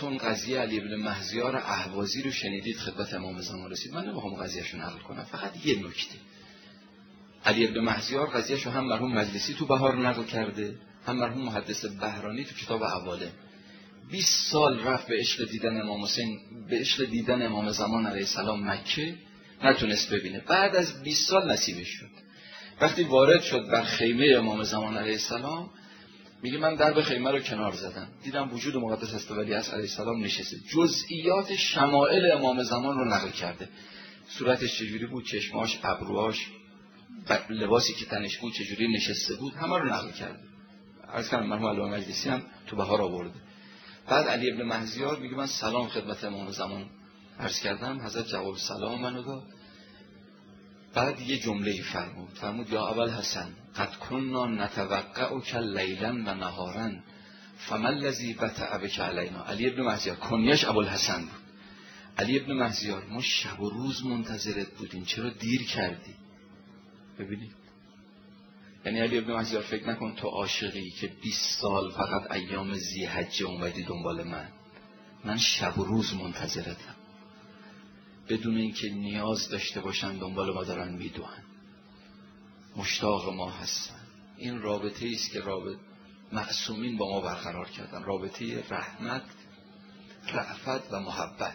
همتون قضیه علی بن مهزیار اهوازی رو شنیدید خدمت امام زمان رسید. من نمیخوام قضیهشو نقل کنم، فقط یه نکته. علی بن مهزیار قضیهشو هم مرحوم مجلسی تو بهار نقل کرده، هم مرحوم محدث بهرانی تو کتاب اواله. 20 سال رفت به عشق دیدن امام حسین، به عشق دیدن امام زمان علیه السلام مکه، نتونست ببینه. بعد از 20 سال نصیبش شد. وقتی وارد شد بر خیمه امام زمان علیه السلام، میگه من درب خیمه رو کنار زدم، دیدم وجود مقدس است ولیعصر علیه السلام نشسته. جزئیات شمائل امام زمان رو نقل کرده. صورتش چجوری بود، چشماش، ابروهاش، لباسی که تنش بود چجوری نشسته بود، همه رو نقل کرده. عرض کردم مرحوم علامه مجلسی هم تو بهار آورده. بعد علی ابن مهزیار میگه من سلام خدمت امام زمان عرض کردم، حضرت جواب سلام منو داد. بعد یه جمله فرمود یا ابوالحسن قد كنا نتوقعك لیلا و نهارا فما الذی بطأ بک علینا. علی ابن مهزیار کنیش ابوالحسن بود. علی ابن مهزیار ما شب و روز منتظرت بودیم، چرا دیر کردی؟ ببینید، یعنی علی ابن مهزیار فکر نکن تو عاشقی که 20 سال فقط ایام ذی‌حجه اومدی دنبال من شب و روز منتظرتم، بدون اینکه نیاز داشته باشن دنبال ما دارن میدوئن، مشتاق ما هستن. این رابطه است که رابطه معصومین با ما برقرار کردن، رابطه رحمت، رأفت و محبت.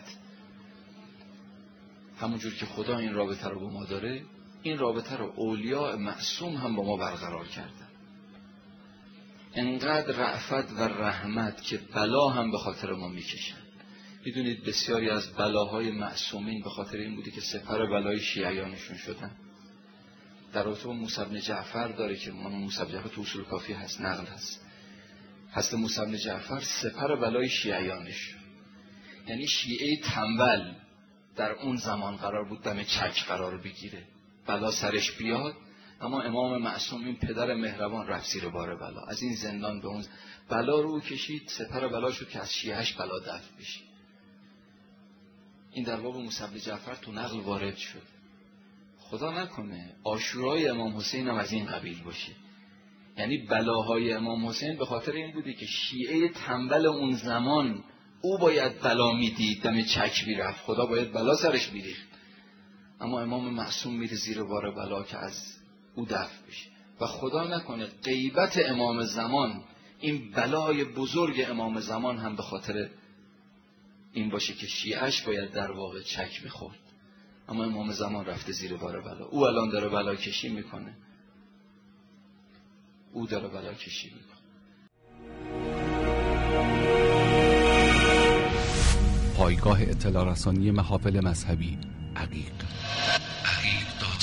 همونجور که خدا این رابطه رو با ما داره، این رابطه رو اولیاء معصوم هم با ما برقرار کردن. انقدر رأفت و رحمت که بلا هم به خاطر ما میکشن. میدونید بسیاری از بلاهای معصومین به خاطر این بودی که سپر بلای شیعیانشون شدن. در رابطه با موسی بن جعفر داره که موسی بن جعفر تو اصول کافی هست، نقل هست موسی بن جعفر سپر بلای شیعیانش، یعنی شیعه تنبل در اون زمان قرار بود دم چک قرار بگیره، بلا سرش بیاد، اما امام معصوم این پدر مهربان رفت زیر بار بلا، از این زندان به اون بلا رو کشید، سپر بلا شد که از شیعهش بلا دفع بشه. این در باب موسی بن جعفر تو نقل وارد شد. خدا نکنه عاشورای امام حسین هم از این قبیل باشه، یعنی بلاهای امام حسین به خاطر این بوده که شیعه تنبل اون زمان او باید بلا میدید، دم چک میرفت، خدا باید بلا سرش میریخت، اما امام معصوم میره زیر بار بلا که از او دفع بشه. و خدا نکنه غیبت امام زمان، این بلای بزرگ امام زمان هم به خاطر این باشه که شیعهش باید در واقع چک میخورد، اما امام زمان رفته زیر بار بلا. او الان داره بلا کشی میکنه، پایگاه اطلاع رسانی محافل مذهبی عقیق